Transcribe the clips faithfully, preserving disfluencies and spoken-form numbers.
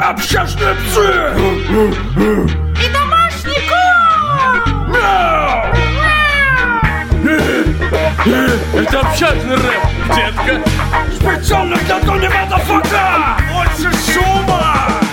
Общажные псы! И домашний кот! Мяу! Это общажный рэп, детка. Специально для Тони Мадафака! Больше шума!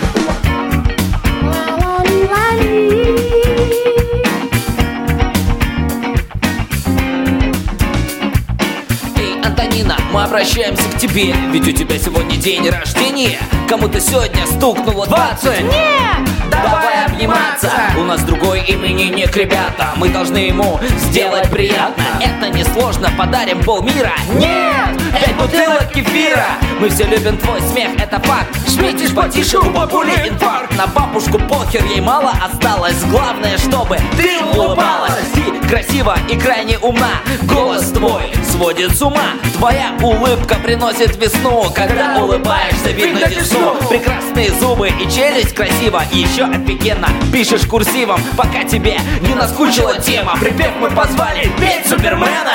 Антонина, мы обращаемся к тебе, ведь у тебя сегодня день рождения. Кому-то сегодня стукнуло двадцать. Нет! Давай обниматься. У нас другой именинник, ребята. Мы должны ему сделать приятно. Это несложно, подарим полмира. Нет! Пять бутылок кефира. Мы все любим твой смех, это факт. Шметишь потише, у бабули инфаркт. На бабушку похер, ей мало осталось. Главное, чтобы ты улыбалась. Ты красива и крайне умна. Голос твой сводит с ума. Твоя улыбка приносит весну. Когда улыбаешься, видно весну. Прекрасные зубы и челюсть красиво. И еще офигенно пишешь курсивом. Пока тебе не наскучила тема, припев мы позвали петь Супермена.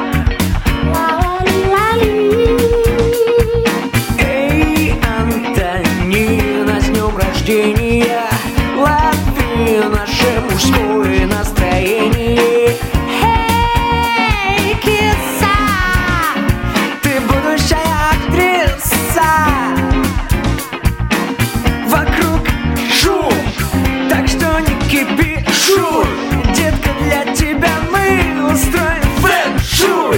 Эй, Антонина, с днем рождения. Лови наше мужское настроение. Эй, киса! Ты будущая актриса. Вокруг шум, так что не кипишуй. Детка, для тебя мы устроим фэн-шуй.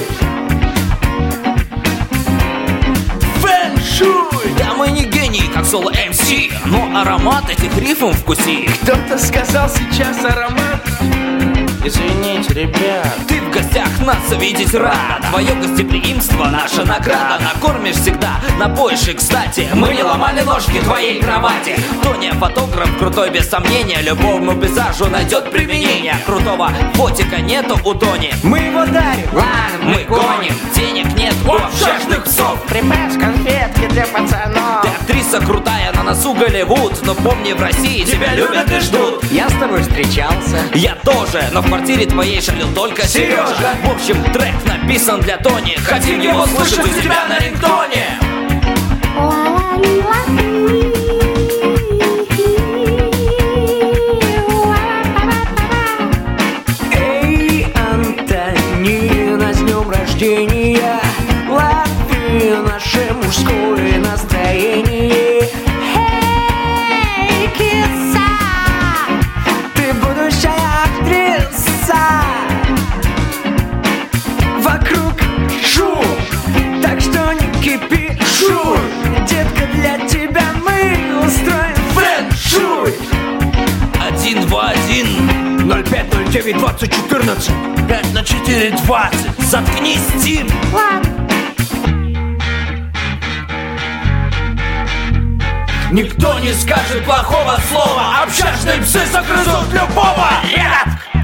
Фэн-шуй. Да мы не гении, как соло эм си, но аромат этих рифм вкуси. Кто-то сказал сейчас аромат. Извините, ребят. Ты в гостях, нас видеть рада. Твое гостеприимство наша награда. Накормишь всегда, напоишь и кстати. Мы не ломали ножки твоей кровати. Тоня фотограф крутой без сомнения. Любому пейзажу найдет применение. Крутого фотика нету у Тони. Мы его дарим. Ладно, мы гоним. Денег нет у общажных псов. Припас конфетки для пацанов. Ты актриса крутая, на носу Голливуд. Но помни, в России тебя любят и ждут. Я с тобой встречался. Я тоже, но в квартире твоей шалил только Сережа. В общем, трек написан для Тони. Хотим его слышать у тебя на рингтоне. Эй, Антонина, с днем рождения. Лови наше мужское настроение. Эй, киса! Ты будущая актриса. Вокруг шум, так что не кипишуй. Детка, для тебя мы устроим фэн-шуй. Один два один ноль пять ноль девять двадцать четырнадцать пять на четыре двадцать. Заткнись, Тим. Ладно. Никто не скажет плохого слова. Общажные псы загрызут любого. Ребят,